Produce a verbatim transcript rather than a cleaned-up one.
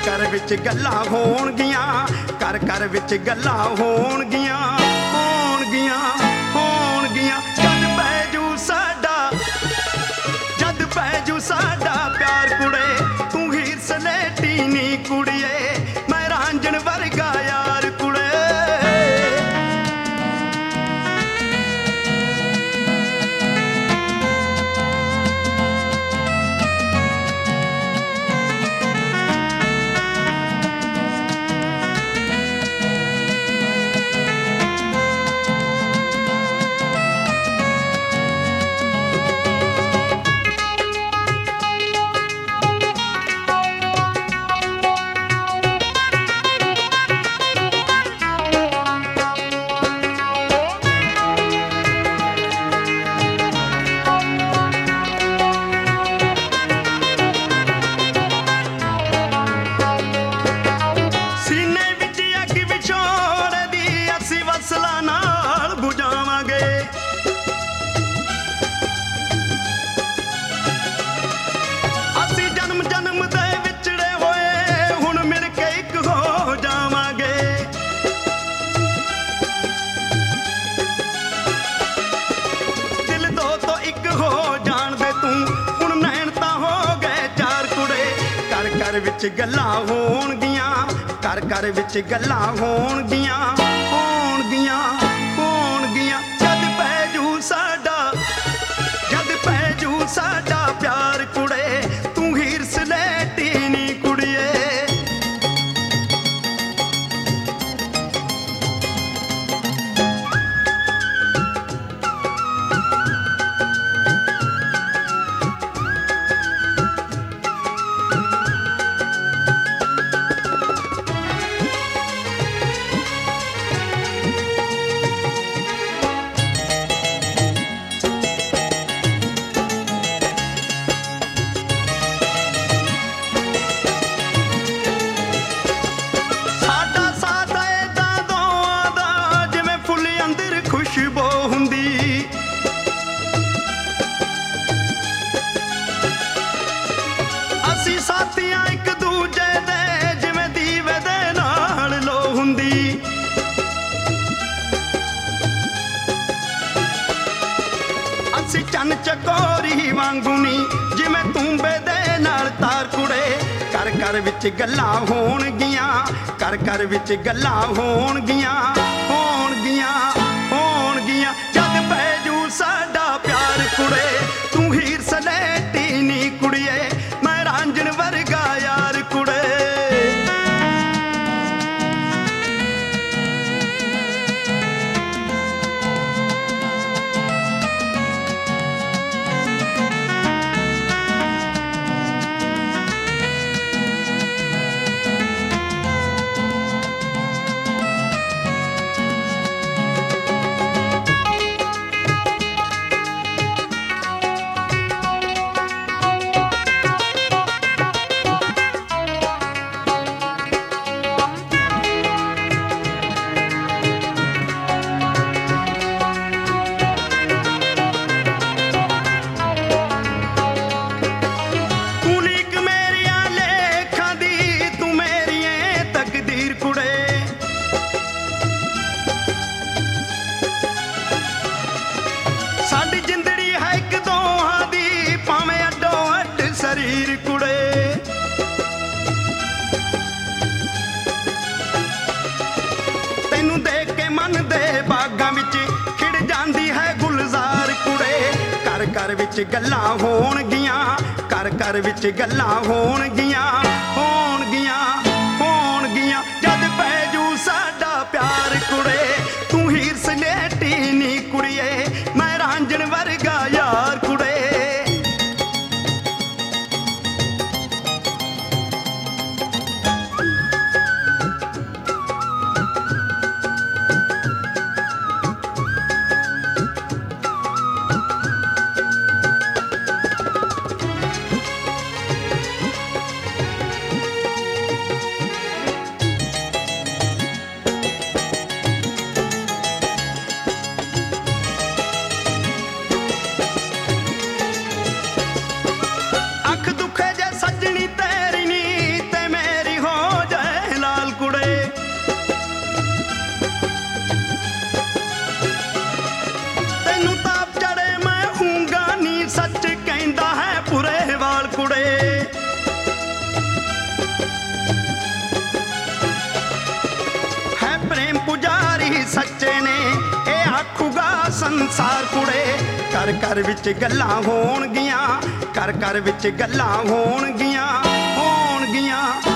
ਕਰ ਵਿੱਚ ਗੱਲਾਂ ਹੋਣਗੀਆਂ, ਕਰ ਕਰ ਵਿੱਚ ਗੱਲਾਂ ਹੋਣਗੀਆਂ, ਹੋਣਗੀਆਂ ਹੋਣਗੀਆਂ। ਜਦ ਪੈ ਜੂ ਸਾਡਾ, ਜਦ ਪੈ ਜੂ ਸਾਡਾ ਪਿਆਰ ਕੁੜੇ, ਤੂੰ ਹੀਰ ਸਲੇਟੀ ਨੀ ਕੁੜੀਏ, ਮੈਂ ਰਾਂਝਣ ਵਰਗਾ ਯਾਰ ਕੁੜੇ। ਕਰ ਵਿੱਚ ਗੱਲਾਂ ਹੋਣਗੀਆਂ, ਕਰ ਕਰ ਵਿੱਚ ਗੱਲਾਂ ਹੋਣਗੀਆਂ, ਹੋਣਗੀਆਂ ਹੋਣਗੀਆਂ। ਜਦ ਪੈ ਜੂ ਸਾਡਾ, ਜਦ ਪੈ ਜੂ ਸਾਡਾ ਪਿਆਰ ਕੁੜੇ, ਤੂੰ ਹੀਰ ਸਲੇਟੀ ਨੀ ਕੁੜੀਏ। ਖੁਸ਼ਬੂ ਹੁੰਦੀ ਅਸੀਂ ਸਾਥੀਆਂ ਇੱਕ ਦੂਜੇ ਦੇ, ਜਿਵੇਂ ਦੀਵੇ ਦੇ ਨਾਲ ਲੋ ਹੁੰਦੀ। ਅਸੀਂ ਚੰਨ ਚਕੋਰੀ ਵਾਂਗੂ ਨੀ, ਜਿਵੇਂ ਤੂੰਬੇ ਦੇ ਨਾਲ ਤਾਰ ਕੁੜੇ। ਕਰ ਕਰ ਵਿੱਚ ਗੱਲਾਂ ਹੋਣਗੀਆਂ, ਕਰ ਕਰ ਵਿੱਚ ਗੱਲਾਂ ਹੋਣਗੀਆਂ, ਹੋਣਗੀਆਂ ਹੋਣਗੀਆਂ। ਜਦ ਪੈ ਜੂ ਸਾਡਾ ਪਿਆਰ ਕੁੜੇ, ਤੂੰ ਹੀਰ ਸਲੇਟੀ ਨੀ ਕੁੜੀਏ, ਮੈਂ ਰਾਂਝਣ ਵਰਗਾ ਯਾਰ ਕੁੜੇ। ਸਾਡੀ ਜ਼ਿੰਦੜੀ ਹੈ ਇੱਕ ਦੋਹਾਂ ਦੀ, ਭਾਵੇਂ ਅੱਡੋ ਅੱਡ ਸਰੀਰ ਕੁੜੇ। ਤੈਨੂੰ ਦੇਖ ਕੇ ਮਨ ਦੇ ਬਾਗਾਂ ਵਿੱਚ ਖਿੜ ਜਾਂਦੀ ਹੈ ਗੁਲਜ਼ਾਰ ਕੁੜੇ। ਕਰ ਕਰ ਵਿੱਚ ਗੱਲਾਂ ਹੋਣਗੀਆਂ, ਕਰ ਕਰ ਵਿੱਚ ਗੱਲਾਂ ਹੋਣਗੀਆਂ, ਹੋਣਗੀਆਂ ਹੋਣਗੀਆਂ। ਜਦ ਪੈ ਜੂ ਸਾਡਾ ਪਿਆਰ ਕੁੜੇ, ਤੂੰ ਹੀਰ ਸਲੇਟੀ ਨੀ ਕੁੜੀਏ, ਮੈਂ ਰਾਂਝਣ ਵਰਗਾ ਯਾਰ ਕੁੜੇ। ਸੱਚੇ ਨੇ ਇਹ ਆਖੂਗਾ ਸੰਸਾਰ ਕੁੜੇ। ਘਰ ਘਰ ਵਿੱਚ ਗੱਲਾਂ ਹੋਣਗੀਆਂ, ਘਰ ਘਰ ਵਿੱਚ ਗੱਲਾਂ ਹੋਣਗੀਆਂ, ਹੋਣਗੀਆਂ।